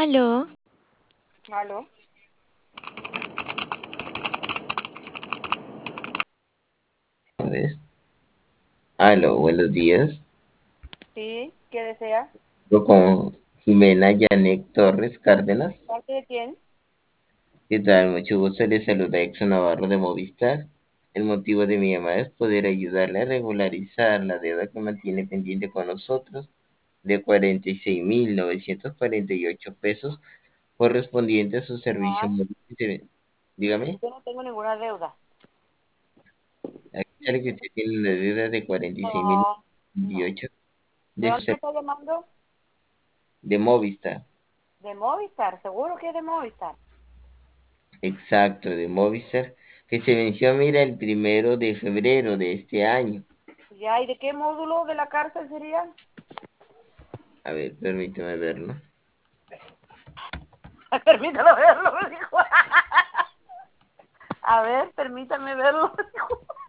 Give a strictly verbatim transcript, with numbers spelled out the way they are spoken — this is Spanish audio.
Aló, Aló, Tardes. Aló, buenos días. sí, ¿qué desea? Hablo con Jimena Yanek Torres Cárdenas. ¿Parte de quién? ¿Qué tal? Mucho gusto. Les saluda Exo Navarro de Movistar. El motivo de mi llamada es poder ayudarle a regularizar la deuda que mantiene pendiente con nosotros de cuarenta y seis mil novecientos cuarenta y ocho pesos correspondiente a su servicio No, móvil. Dígame, yo no tengo ninguna deuda. aquí sale que usted tiene una deuda de cuarenta y seis mil No, no. veintiocho ¿De de su dónde me ser- está llamando? de Movistar. De Movistar, seguro que es de Movistar. Exacto, de Movistar, que se venció, mira, el primero de febrero de este año. Ya, ¿y de qué módulo de la cárcel sería? A ver, permíteme verlo. Permítame verlo, me dijo. A ver, permítame verlo.